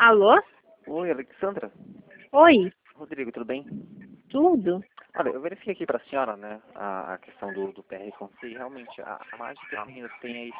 Alô? Oi, Alexandra. Oi, Rodrigo, tudo bem? tudo? Olha, eu verifiquei aqui para a senhora, né, a questão do PR com C, e realmente a margem que a menina tem aí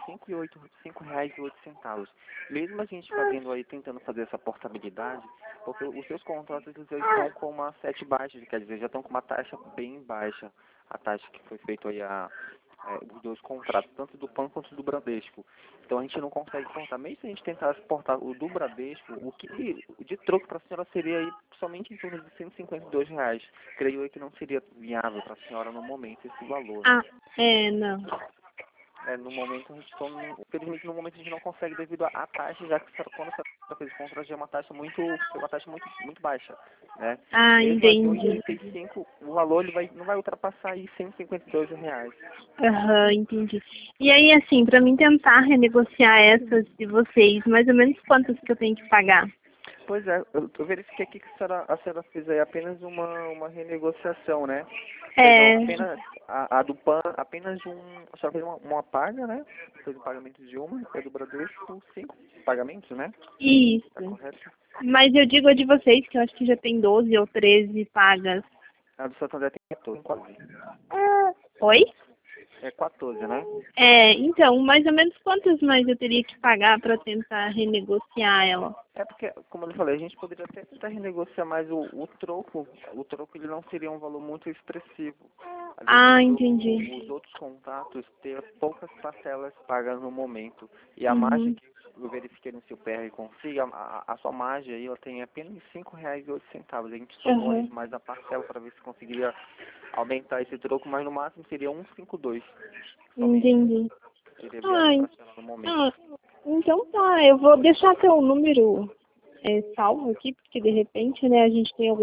R$ 5,08. Mesmo a gente fazendo aí, tentando fazer essa portabilidade, porque os seus contratos eles já estão com uma 7 baixa, quer dizer, já estão com uma taxa bem baixa, a taxa que foi feita aí os dois contratos, tanto do PAN quanto do Bradesco. Então a gente não consegue portar. Mesmo se a gente tentasse portar o do Bradesco, o que de troco para a senhora seria aí somente em torno de R$ 152. Creio eu que não seria viável para a senhora no momento esse valor, né? Ah, não. No momento a gente infelizmente no momento a gente não consegue devido à taxa, já que quando a senhora fez o contrato já é uma taxa muito baixa, né? Ah, Mesmo a de entendi. 85, o valor não vai ultrapassar aí R$ 152. Aham, entendi. E aí, assim, pra mim tentar renegociar essas de vocês, mais ou menos quantas que eu tenho que pagar? Pois é, eu verifiquei aqui que a senhora fez aí apenas uma renegociação, né? Pegou É, apenas a do PAN, apenas a senhora fez uma paga, né? Fez o pagamento de uma, e a do Bradesco, 5 pagamentos, né? Tá isso. correto? Mas eu digo a de vocês, que eu acho que já tem 12 ou 13 pagas. A do Santander tem 14, quase. Oi? É 14, né? Então, mais ou menos quantas mais eu teria que pagar pra tentar renegociar ela? É porque, como eu falei, a gente poderia até tentar renegociar mais o troco. O troco ele não seria um valor muito expressivo. Ah, Devido entendi. os outros contatos ter poucas parcelas pagas no momento. E a margem Uhum. que eu verifiquei no seu PR consiga, a sua margem aí ela tem apenas R$ 5,08. A gente somou aí Aham. mais a parcela para ver se conseguiria aumentar esse troco, mas no máximo seria 1,52. Somente. Entendi. Seria viável Ah, para a senhora no momento. ah, então tá, eu vou deixar teu número salvo aqui, porque de repente, né, a gente tem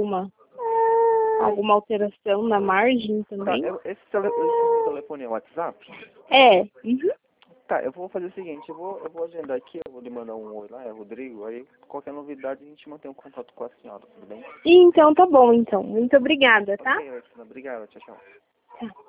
alguma alteração na margem Tá, também. esse telefone é o WhatsApp? Uhum. Tá, eu vou fazer o seguinte, eu vou agendar aqui, eu vou lhe mandar um oi lá, é Rodrigo, aí qualquer novidade a gente mantém um contato com a senhora, tudo bem? Então tá bom, então. Muito obrigada, tá? Ok, Alexandre, obrigado, tchau, tchau. Tá.